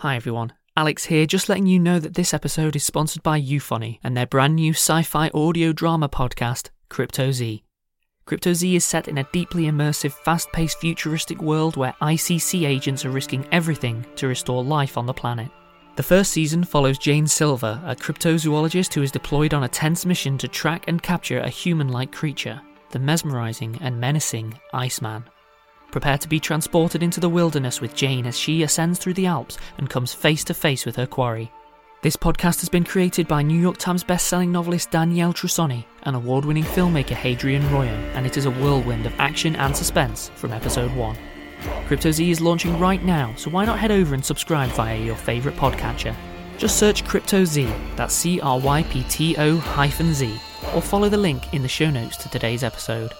Hi everyone, Alex here, just letting you know that this episode is sponsored by Euphony and their brand new sci-fi audio drama podcast, Crypto Z. Crypto Z is set in a deeply immersive, fast-paced futuristic world where ICC agents are risking everything to restore life on the planet. The first season follows Jane Silver, a cryptozoologist who is deployed on a tense mission to track and capture a human-like creature, the mesmerising and menacing Iceman. Prepare to be transported into the wilderness with Jane as she ascends through the Alps and comes face to face with her quarry. This podcast has been created by New York Times best-selling novelist Danielle Trussoni and award-winning filmmaker Hadrian Royan, and it is a whirlwind of action and suspense from episode 1. Crypto Z is launching right now, so why not head over and subscribe via your favourite podcatcher? Just search Crypto Z, that's CRYPTO-Z, or follow the link in the show notes to today's episode.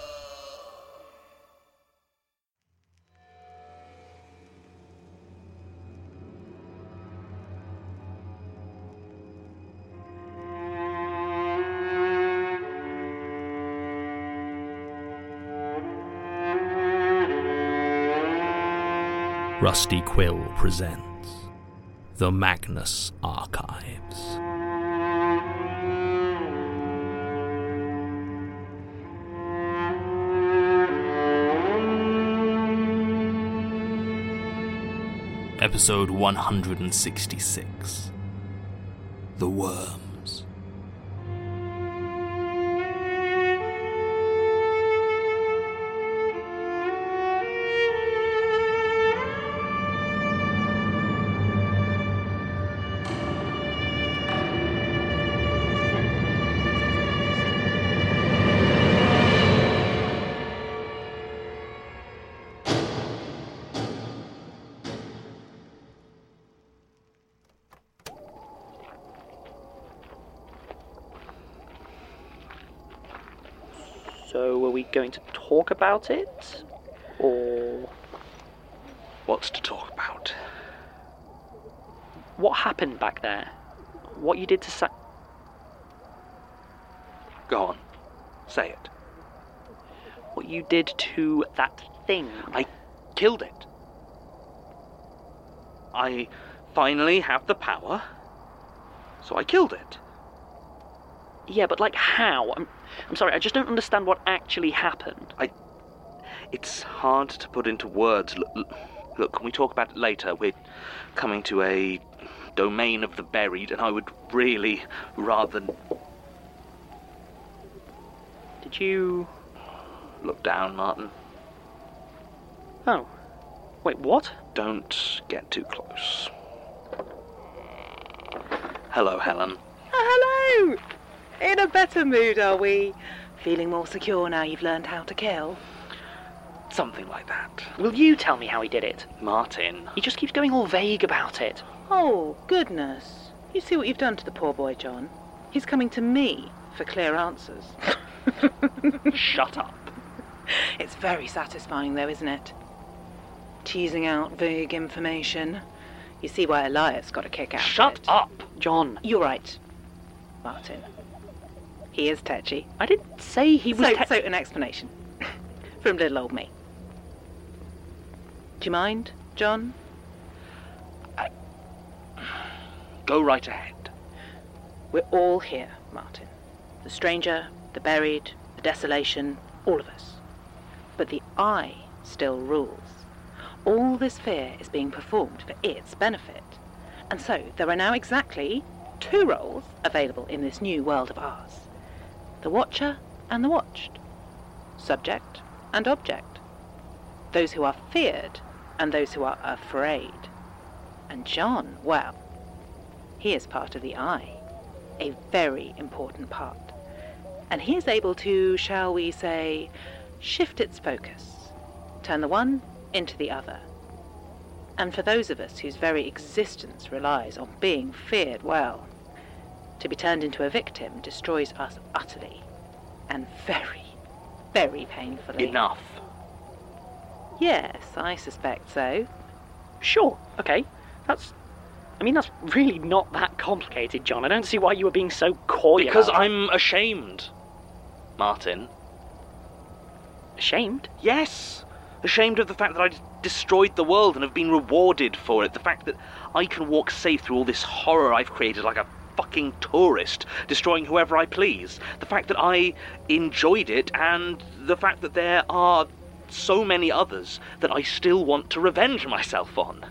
Rusty Quill presents The Magnus Archives. Episode 166. The Worms. So, are we going to talk about it? Or What's to talk about? what happened back there? What you did to Go on. Say it. what you did to that thing? I killed it. I finally have the power, so I killed it. Yeah, but like how? I'm sorry, I just don't understand what actually happened. It's hard to put into words. Look, can we talk about it later? We're coming to a domain of the buried, and I would really rather... Did you... Look down, Martin. Oh. Wait, what? Don't get too close. Hello, Helen. Hello! In a better mood, are we? Feeling more secure now you've learned how to kill? Something like that. Will you tell me how he did it? Martin. He just keeps going all vague about it. Oh, goodness. You see what you've done to the poor boy, John? He's coming to me for clear answers. Shut up. It's very satisfying, though, isn't it? Teasing out vague information. You see why Elias got a kick out of it. Shut up, John. You're right, Martin. He is tetchy. I didn't say he was So an explanation from little old me. Do you mind, John? Go right ahead. We're all here, Martin. The stranger, the buried, the desolation, all of us. But the I still rules. All this fear is being performed for its benefit. And so there are now exactly 2 roles available in this new world of ours. The watcher and the watched. Subject and object. Those who are feared and those who are afraid. And John, well, he is part of the I. A very important part. And he is able to, shall we say, shift its focus. Turn the one into the other. And for those of us whose very existence relies on being feared, well, to be turned into a victim destroys us utterly. And very, very painfully. Enough. Yes, I suspect so. Sure, okay. That's really not that complicated, John. I don't see why you were being so coy Because about it. I'm ashamed, Martin. Ashamed? Yes! Ashamed of the fact that destroyed the world and have been rewarded for it. The fact that I can walk safe through all this horror I've created like a fucking tourist, destroying whoever I please. The fact that I enjoyed it, and the fact that there are so many others that I still want to revenge myself on.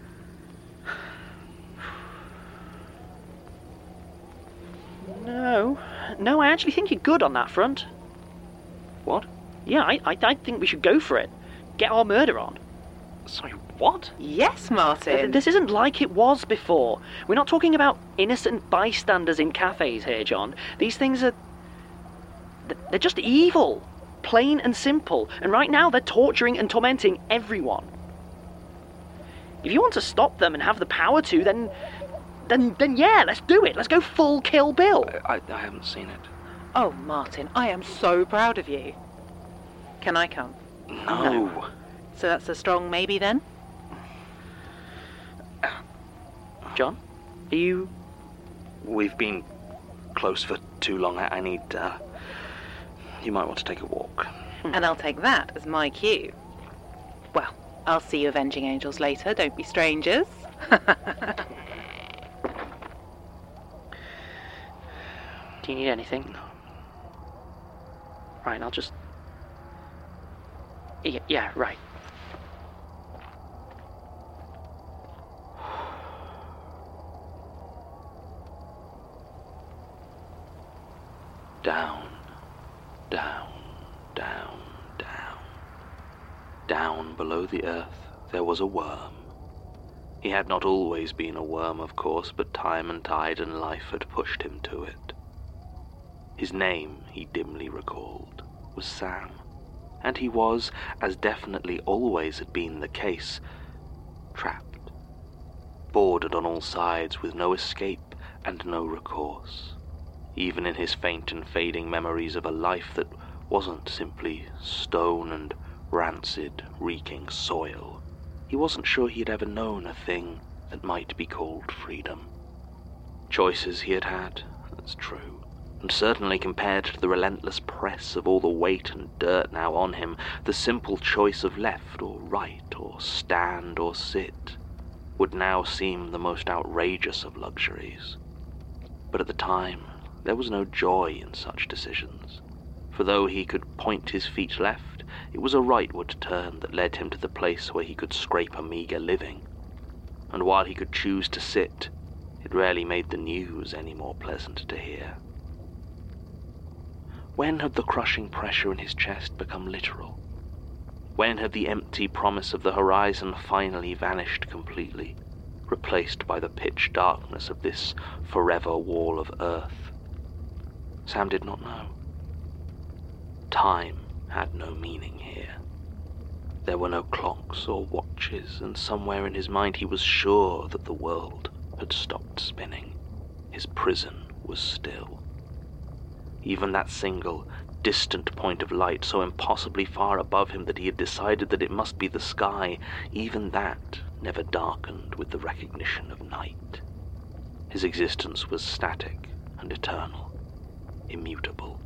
No, I actually think you're good on that front. What? Yeah, I think we should go for it. Get our murder on. Sorry, what? Yes, Martin. This isn't like it was before. We're not talking about innocent bystanders in cafes here, John. These things are... they're just evil. Plain and simple. And right now they're torturing and tormenting everyone. If you want to stop them and have the power to, then yeah, let's do it. Let's go full Kill Bill. I haven't seen it. Oh, Martin, I am so proud of you. Can I come? No. So that's a strong maybe then? John, are you... We've been close for too long. I need, you might want to take a walk. And I'll take that as my cue. Well, I'll see you avenging angels later. Don't be strangers. Do you need anything? No. Right, I'll just... Yeah, right. Down, down, down, down. Down below the earth there was a worm. He had not always been a worm, of course, but time and tide and life had pushed him to it. His name, he dimly recalled, was Sam, and he was, as definitely always had been the case, trapped, bordered on all sides with no escape and no recourse. Even in his faint and fading memories of a life that wasn't simply stone and rancid, reeking soil, he wasn't sure he had ever known a thing that might be called freedom. Choices he had had, that's true, and certainly compared to the relentless press of all the weight and dirt now on him, the simple choice of left or right or stand or sit would now seem the most outrageous of luxuries. But at the time, there was no joy in such decisions, for though he could point his feet left, it was a rightward turn that led him to the place where he could scrape a meagre living, and while he could choose to sit, it rarely made the news any more pleasant to hear. When had the crushing pressure in his chest become literal? When had the empty promise of the horizon finally vanished completely, replaced by the pitch darkness of this forever wall of earth? Sam did not know. Time had no meaning here. There were no clocks or watches, and somewhere in his mind he was sure that the world had stopped spinning. His prison was still. Even that single, distant point of light so impossibly far above him that he had decided that it must be the sky, even that never darkened with the recognition of night. His existence was static and eternal, immutable.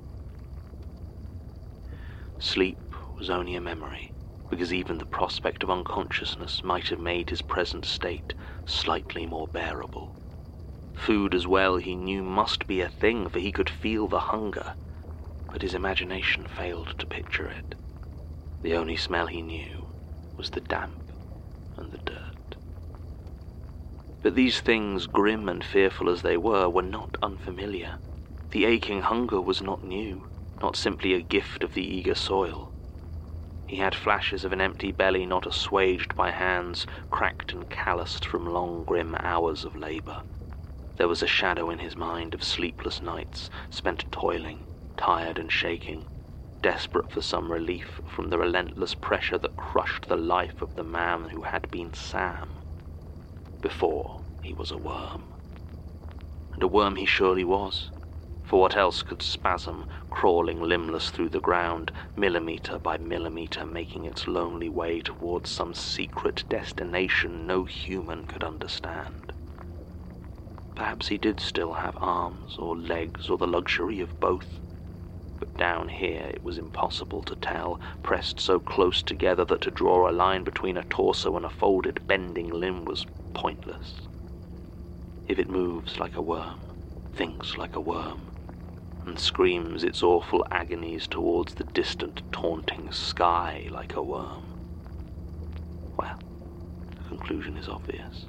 Sleep was only a memory, because even the prospect of unconsciousness might have made his present state slightly more bearable. Food as well, he knew, must be a thing, for he could feel the hunger, but his imagination failed to picture it. The only smell he knew was the damp and the dirt. But these things, grim and fearful as they were not unfamiliar. The aching hunger was not new, not simply a gift of the eager soil. He had flashes of an empty belly not assuaged by hands cracked and calloused from long, grim hours of labor. There was a shadow in his mind of sleepless nights spent toiling, tired and shaking, desperate for some relief from the relentless pressure that crushed the life of the man who had been Sam, before he was a worm. And a worm he surely was. For what else could spasm, crawling limbless through the ground, millimetre by millimetre, making its lonely way towards some secret destination no human could understand? Perhaps he did still have arms or legs or the luxury of both. but down here it was impossible to tell, pressed so close together that to draw a line between a torso and a folded, bending limb was pointless. If it moves like a worm, thinks like a worm, and screams its awful agonies towards the distant, taunting sky like a worm, well, the conclusion is obvious.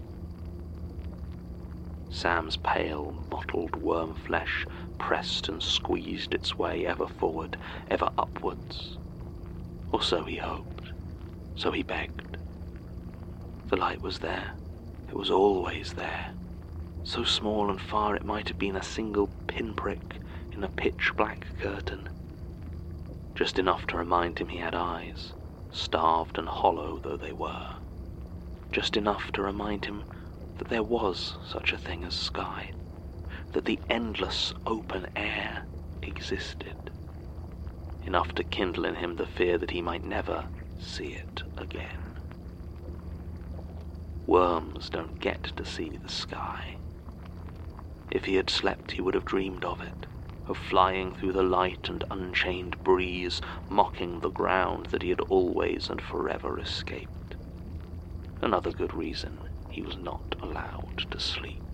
Sam's pale, mottled worm flesh pressed and squeezed its way ever forward, ever upwards. Or so he hoped, so he begged. The light was there, it was always there, so small and far it might have been a single pinprick in a pitch-black curtain. Just enough to remind him he had eyes, starved and hollow though they were. Just enough to remind him that there was such a thing as sky, that the endless open air existed. Enough to kindle in him the fear that he might never see it again. Worms don't get to see the sky. If he had slept, he would have dreamed of it, of flying through the light and unchained breeze, mocking the ground that he had always and forever escaped. Another good reason he was not allowed to sleep.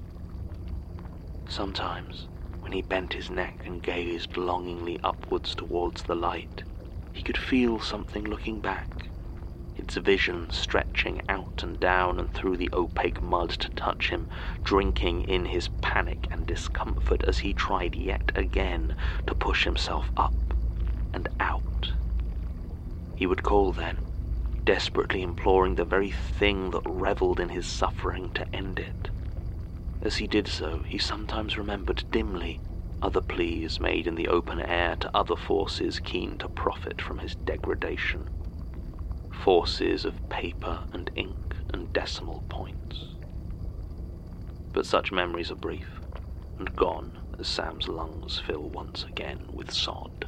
Sometimes, when he bent his neck and gazed longingly upwards towards the light, he could feel something looking back, its vision stretching out and down and through the opaque mud to touch him, drinking in his panic and discomfort as he tried yet again to push himself up and out. He would call then, desperately imploring the very thing that revelled in his suffering to end it. As he did so, he sometimes remembered dimly other pleas made in the open air to other forces keen to profit from his degradation. Forces of paper and ink and decimal points. But such memories are brief, and gone as Sam's lungs fill once again with sod.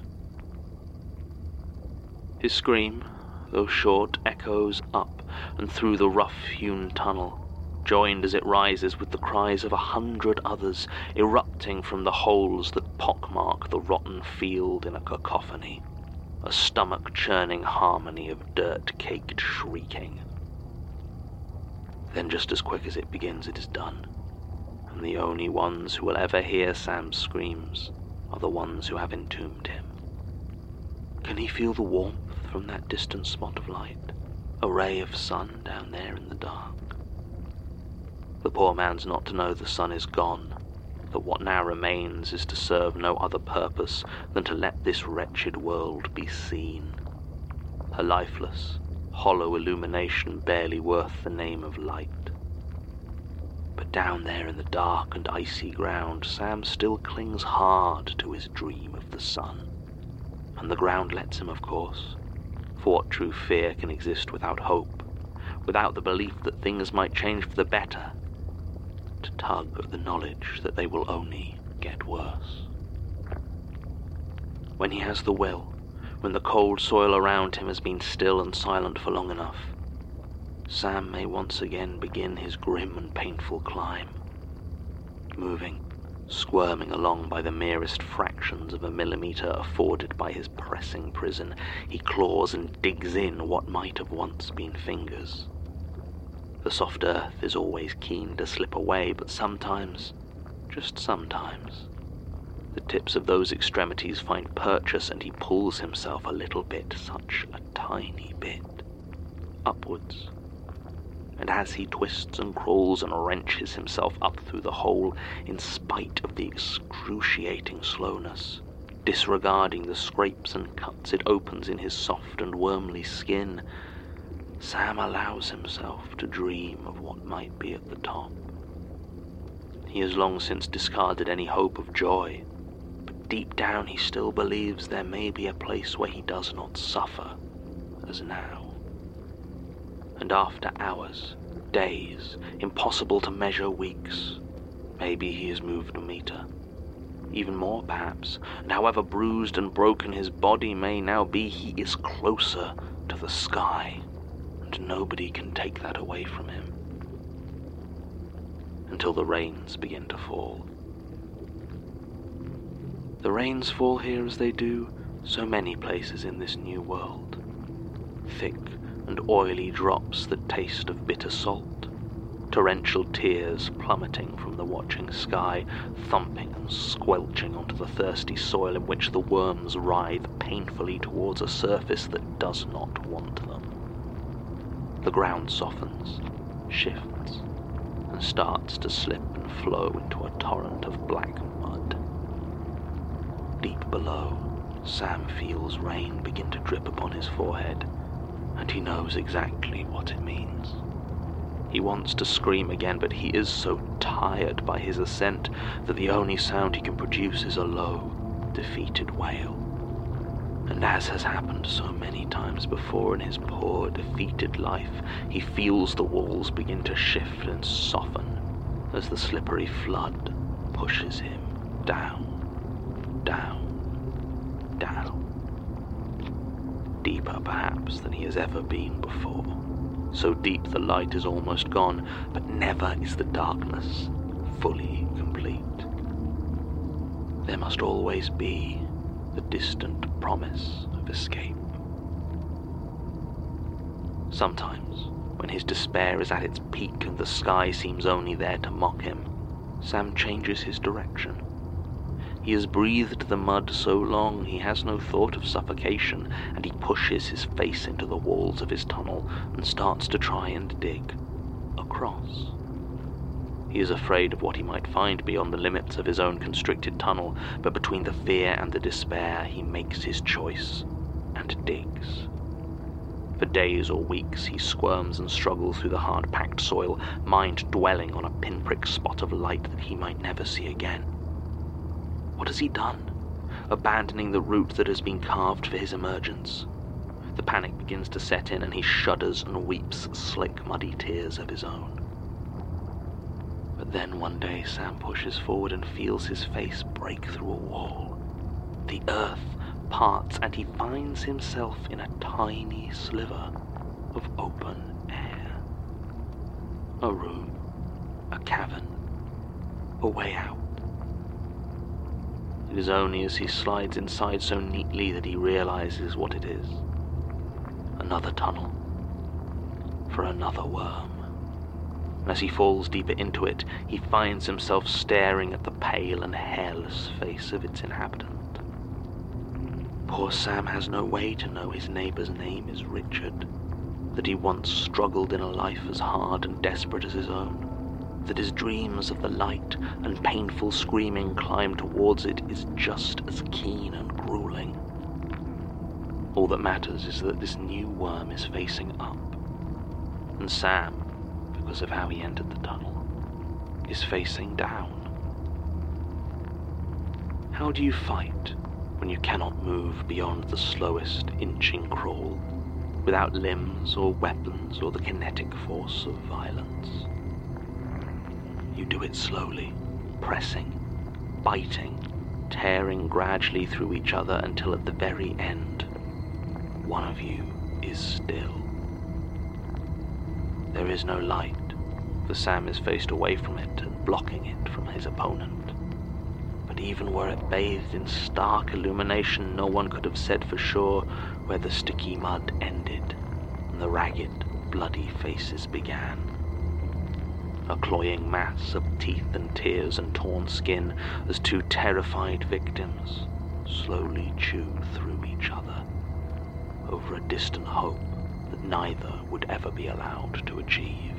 His scream, though short, echoes up and through the rough-hewn tunnel, joined as it rises with the cries of 100 others, erupting from the holes that pockmark the rotten field in a cacophony, a stomach-churning harmony of dirt-caked shrieking. Then just as quick as it begins, it is done, and the only ones who will ever hear Sam's screams are the ones who have entombed him. Can he feel the warmth from that distant spot of light, a ray of sun down there in the dark? The poor man's not to know the sun is gone, that what now remains is to serve no other purpose than to let this wretched world be seen, a lifeless, hollow illumination barely worth the name of light. But down there in the dark and icy ground, Sam still clings hard to his dream of the sun, and the ground lets him, of course. For what true fear can exist without hope, without the belief that things might change for the better, to tug at the knowledge that they will only get worse? When he has the will, when the cold soil around him has been still and silent for long enough, Sam may once again begin his grim and painful climb, moving, squirming along by the merest fractions of a millimetre afforded by his pressing prison. He claws and digs in what might have once been fingers. The soft earth is always keen to slip away, but sometimes, just sometimes, the tips of those extremities find purchase and he pulls himself a little bit, such a tiny bit, upwards. And as he twists and crawls and wrenches himself up through the hole, in spite of the excruciating slowness, disregarding the scrapes and cuts it opens in his soft and wormly skin, Sam allows himself to dream of what might be at the top. He has long since discarded any hope of joy, but deep down he still believes there may be a place where he does not suffer, as now. And after hours, days, impossible to measure weeks, maybe he has moved a meter. Even more, perhaps, and however bruised and broken his body may now be, he is closer to the sky, and nobody can take that away from him. Until the rains begin to fall. The rains fall here as they do so many places in this new world. Thick and oily drops that taste of bitter salt. Torrential tears plummeting from the watching sky, thumping and squelching onto the thirsty soil in which the worms writhe painfully towards a surface that does not want them. The ground softens, shifts, and starts to slip and flow into a torrent of black mud. Deep below, Sam feels rain begin to drip upon his forehead, and he knows exactly what it means. He wants to scream again, but he is so tired by his ascent that the only sound he can produce is a low, defeated wail. And as has happened so many times before in his poor, defeated life, he feels the walls begin to shift and soften as the slippery flood pushes him down, down, down. Deeper perhaps than he has ever been before. So deep the light is almost gone, but never is the darkness fully complete. There must always be the distant promise of escape. Sometimes, when his despair is at its peak and the sky seems only there to mock him, Sam changes his direction. He has breathed the mud so long he has no thought of suffocation, and he pushes his face into the walls of his tunnel and starts to try and dig across. He is afraid of what he might find beyond the limits of his own constricted tunnel, but between the fear and the despair he makes his choice and digs. For days or weeks he squirms and struggles through the hard-packed soil, mind dwelling on a pinprick spot of light that he might never see again. What has he done, abandoning the route that has been carved for his emergence? The panic begins to set in, and he shudders and weeps slick, muddy tears of his own. But then one day Sam pushes forward and feels his face break through a wall. The earth parts, and he finds himself in a tiny sliver of open air. A room, a cavern, a way out. It is only as he slides inside so neatly that he realizes what it is. Another tunnel for another worm. As he falls deeper into it, he finds himself staring at the pale and hairless face of its inhabitant. Poor Sam has no way to know his neighbor's name is Richard, that he once struggled in a life as hard and desperate as his own, that his dreams of the light and painful screaming climb towards it is just as keen and grueling. All that matters is that this new worm is facing up, and Sam, because of how he entered the tunnel, is facing down. How do you fight when you cannot move beyond the slowest inching crawl, without limbs or weapons or the kinetic force of violence? You do it slowly, pressing, biting, tearing gradually through each other until at the very end, one of you is still. There is no light, for Sam is faced away from it and blocking it from his opponent. But even were it bathed in stark illumination, no one could have said for sure where the sticky mud ended and the ragged, bloody faces began. A cloying mass of teeth and tears and torn skin as two terrified victims slowly chew through each other over a distant hope that neither would ever be allowed to achieve.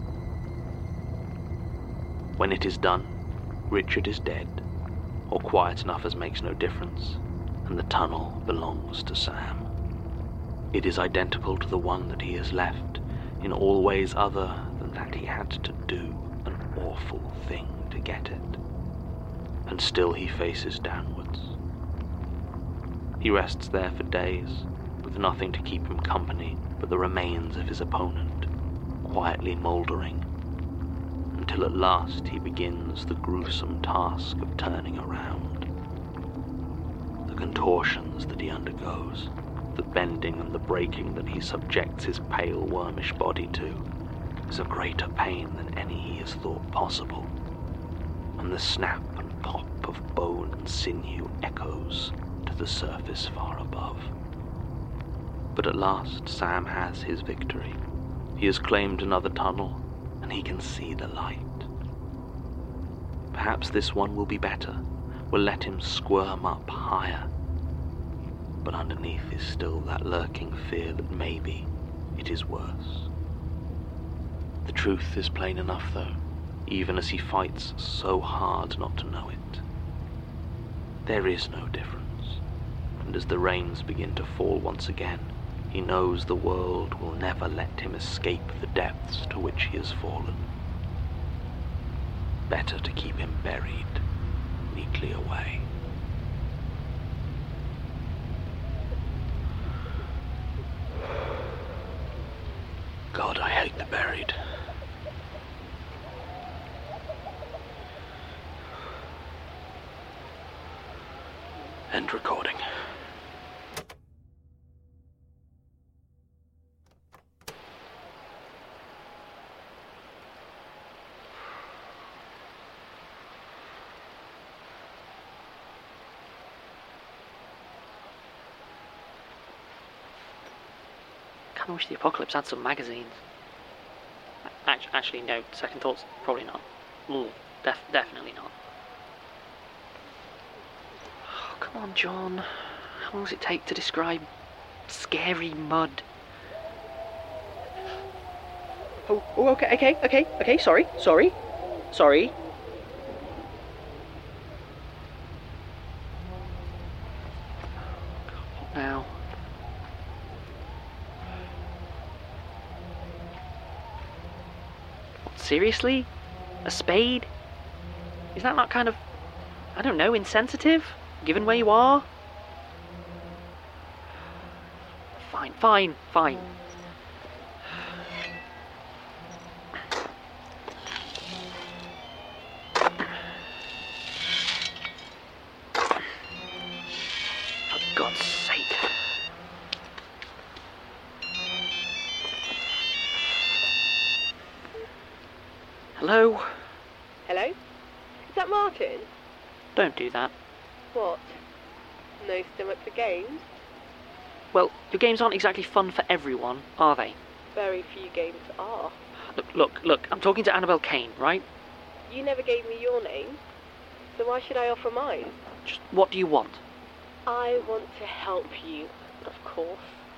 When it is done, Richard is dead, or quiet enough as makes no difference, and the tunnel belongs to Sam. It is identical to the one that he has left, in all ways other than that he had to do an awful thing to get it. And still he faces downwards. He rests there for days, with nothing to keep him company but the remains of his opponent, quietly mouldering, until at last he begins the gruesome task of turning around. The contortions that he undergoes, the bending and the breaking that he subjects his pale, wormish body to, is a greater pain than any he has thought possible, and the snap and pop of bone and sinew echoes to the surface far above. But at last Sam has his victory. He has claimed another tunnel, and he can see the light. Perhaps this one will be better, will let him squirm up higher. But underneath is still that lurking fear that maybe it is worse. The truth is plain enough, though, even as he fights so hard not to know it. There is no difference, and as the rains begin to fall once again, he knows the world will never let him escape the depths to which he has fallen. Better to keep him buried neatly away. God, I hate the buried. End recording. I wish the Apocalypse had some magazines. Actually, no. Second thoughts, probably not. Ooh, definitely not. Oh, come on, John. How long does it take to describe scary mud? Oh, okay. Sorry. What now? Seriously? A spade? Is that not kind of, I don't know, insensitive? Given where you are? Fine. For God's sake. Hello? Hello? Is that Martin? Don't do that. What? No stomach for games? Well, your games aren't exactly fun for everyone, are they? Very few games are. Look, I'm talking to Annabelle Kane, right? You never gave me your name, so why should I offer mine? Just what do you want? I want to help you, of course.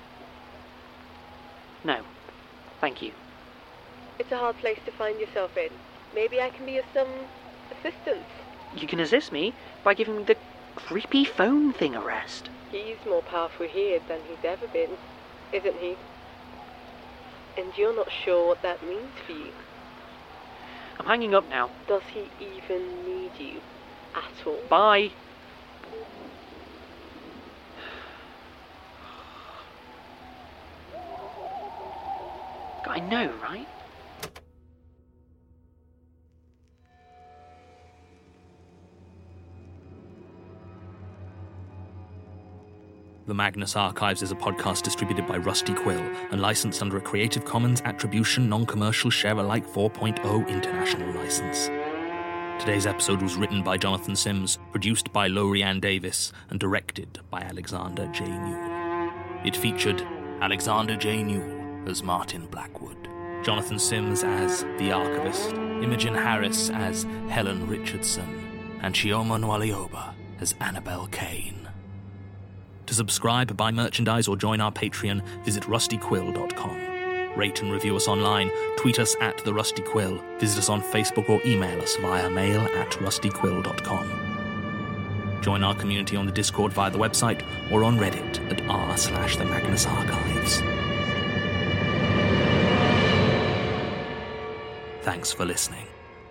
No. Thank you. It's a hard place to find yourself in. Maybe I can be of some assistance. You can assist me by giving the creepy phone thing a rest. He's more powerful here than he's ever been, isn't he? And you're not sure what that means for you. I'm hanging up now. Does he even need you at all? Bye. I know, right? The Magnus Archives is a podcast distributed by Rusty Quill and licensed under a Creative Commons Attribution Non-Commercial Share-alike 4.0 international license. Today's episode was written by Jonathan Sims, produced by Lorianne Davis, and directed by Alexander J. Newell. It featured Alexander J. Newell as Martin Blackwood, Jonathan Sims as The Archivist, Imogen Harris as Helen Richardson, and Chioma Nwalioba as Annabelle Kane. To subscribe, buy merchandise, or join our Patreon, visit rustyquill.com. Rate and review us online, tweet us at The Rusty Quill, visit us on Facebook, or email us via mail at rustyquill.com. Join our community on the Discord via the website or on Reddit at r/The Magnus Archives. Thanks for listening.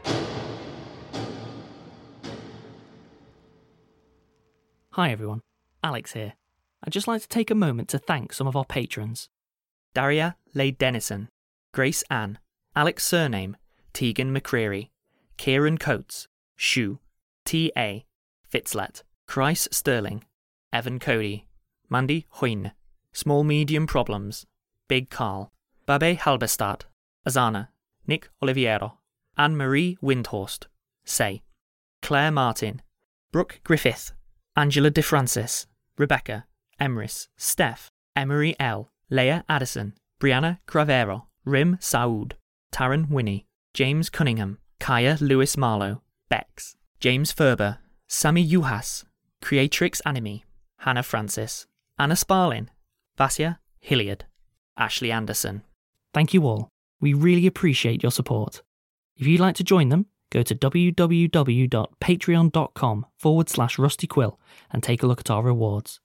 Hi everyone, Alex here. I'd just like to take a moment to thank some of our patrons. Daria Leigh Dennison, Grace Ann, Alex Surname, Tegan McCreary, Kieran Coates, Shu, T.A., Fitzlet, Chris Sterling, Evan Cody, Mandy Hoyne, Small Medium Problems, Big Carl, Babe Halberstadt, Azana, Nick Oliviero, Anne-Marie Windhorst, Say, Claire Martin, Brooke Griffith, Angela DeFrancis, Rebecca, Emrys, Steph, Emery L, Leah Addison, Brianna Cravero, Rim Saoud, Taryn Winnie, James Cunningham, Kaya Lewis Marlowe, Bex, James Ferber, Sammy Yuhas, Creatrix Anime, Hannah Francis, Anna Sparlin, Vasya Hilliard, Ashley Anderson. Thank you all. We really appreciate your support. If you'd like to join them, go to www.patreon.com/rustyquill and take a look at our rewards.